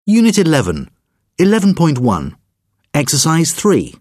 Unit 11, 11.1, Exercise 3.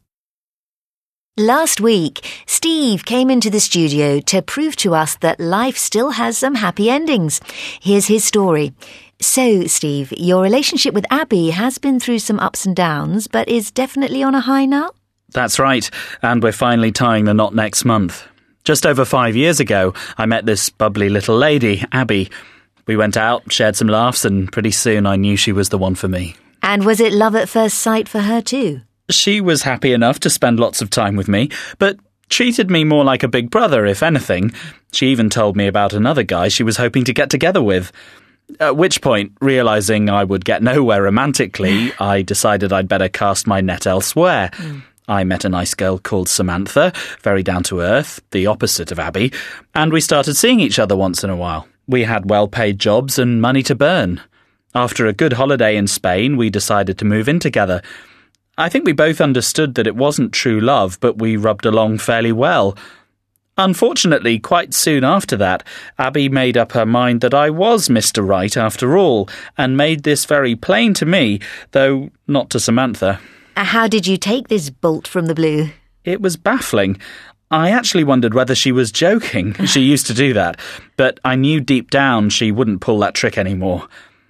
Last week, Steve came into the studio to prove to us that life still has some happy endings. Here's his story. So, Steve, your relationship with Abby has been through some ups and downs, but is definitely on a high now? That's right, and we're finally tying the knot next month. Just over 5 years ago, I met this bubbly little lady, Abby. We went out, shared some laughs, and pretty soon I knew she was the one for me. And was it love at first sight for her too? She was happy enough to spend lots of time with me, but treated me more like a big brother, if anything. She even told me about another guy she was hoping to get together with. At which point, realising I would get nowhere romantically, I decided I'd better cast my net elsewhere. I met a nice girl called Samantha, very down-to-earth, the opposite of Abby, and we started seeing each other once in a while. We had well-paid jobs and money to burn. After a good holiday in Spain, we decided to move in together. I think we both understood that it wasn't true love, but we rubbed along fairly well. Unfortunately, quite soon after that, Abby made up her mind that I was Mr. Right after all, and made this very plain to me, though not to Samantha. How did you take this bolt from the blue? It was baffling. I actually wondered whether she was joking. She used to do that, but I knew deep down she wouldn't pull that trick anymore.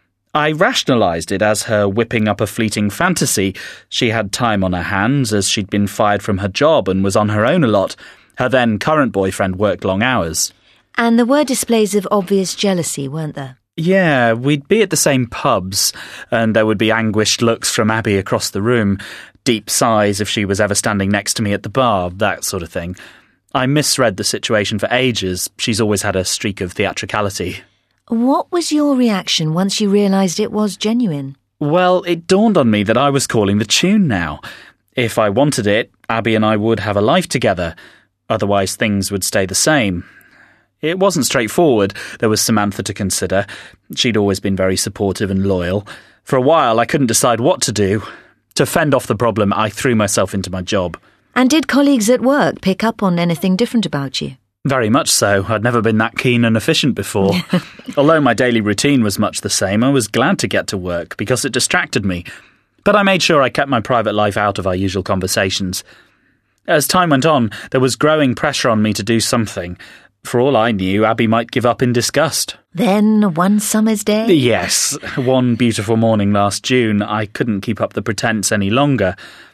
I rationalised it as her whipping up a fleeting fantasy. She had time on her hands as she'd been fired from her job and was on her own a lot. Her then current boyfriend worked long hours. And there were displays of obvious jealousy, weren't there? Yeah, we'd be at the same pubs, and there would be anguished looks from Abby across the room, deep sighs if she was ever standing next to me at the bar, that sort of thing. I misread the situation for ages. She's always had a streak of theatricality. What was your reaction once you realised it was genuine? Well, it dawned on me that I was calling the tune now. If I wanted it, Abby and I would have a life together. Otherwise, things would stay the same. It wasn't straightforward. There was Samantha to consider. She'd always been very supportive and loyal. For a while, I couldn't decide what to do. To fend off the problem, I threw myself into my job. And did colleagues at work pick up on anything different about you? Very much so. I'd never been that keen and efficient before. Although my daily routine was much the same, I was glad to get to work because it distracted me. But I made sure I kept my private life out of our usual conversations. As time went on, there was growing pressure on me to do something. For all I knew, Abby might give up in disgust. Then, one summer's day? Yes. One beautiful morning last June, I couldn't keep up the pretense any longer.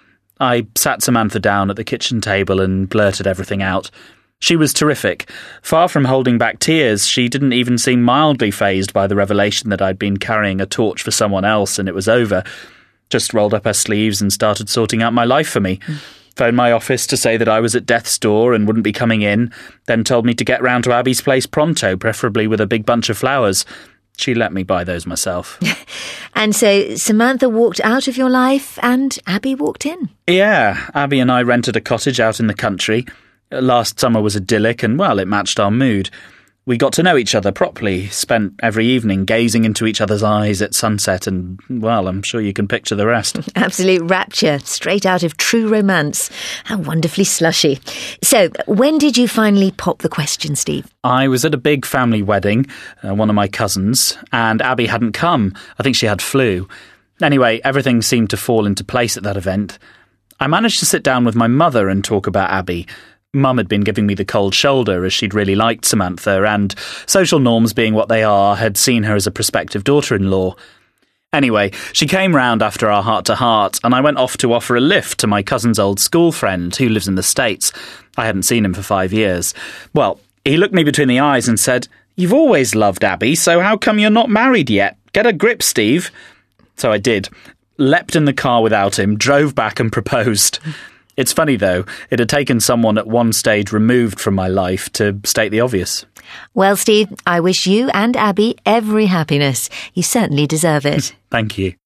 I sat Samantha down at the kitchen table and blurted everything out. She was terrific. Far from holding back tears, she didn't even seem mildly fazed by the revelation that I'd been carrying a torch for someone else and it was over. Just rolled up her sleeves and started sorting out my life for me. Phoned my office to say that I was at death's door and wouldn't be coming in, then told me to get round to Abby's place pronto, preferably with a big bunch of flowers. She let me buy those myself. And so Samantha walked out of your life and Abby walked in? Yeah, Abby and I rented a cottage out in the country. Last summer was idyllic and, well, it matched our mood. We got to know each other properly, spent every evening gazing into each other's eyes at sunset and, well, I'm sure you can picture the rest. Absolute rapture, straight out of True Romance. How wonderfully slushy. So, when did you finally pop the question, Steve? I was at a big family wedding, one of my cousins, and Abby hadn't come. I think she had flu. Anyway, everything seemed to fall into place at that event. I managed to sit down with my mother and talk about Abby. Mum had been giving me the cold shoulder as she'd really liked Samantha and, social norms being what they are, had seen her as a prospective daughter-in-law. Anyway, she came round after our heart-to-heart and I went off to offer a lift to my cousin's old school friend who lives in the States. I hadn't seen him for 5 years. Well, he looked me between the eyes and said, "You've always loved Abby, so how come you're not married yet? Get a grip, Steve." So I did. Leapt in the car without him, drove back and proposed. It's funny, though, it had taken someone at one stage removed from my life to state the obvious. Well, Steve, I wish you and Abby every happiness. You certainly deserve it. Thank you.